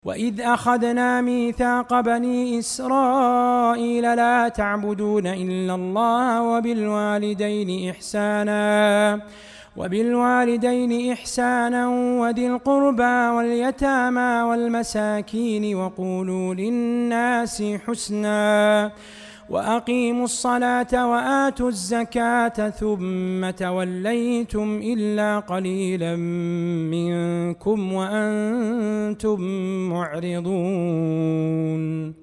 وإذ أخذنا ميثاق بني إسرائيل لا تعبدون إلا الله وبالوالدين إحسانا وذي القربى واليتامى والمساكين وقولوا للناس حسنا وأقيموا الصلاة وآتوا الزكاة ثم توليتم إلا قليلا منكم وأنتم معرضون.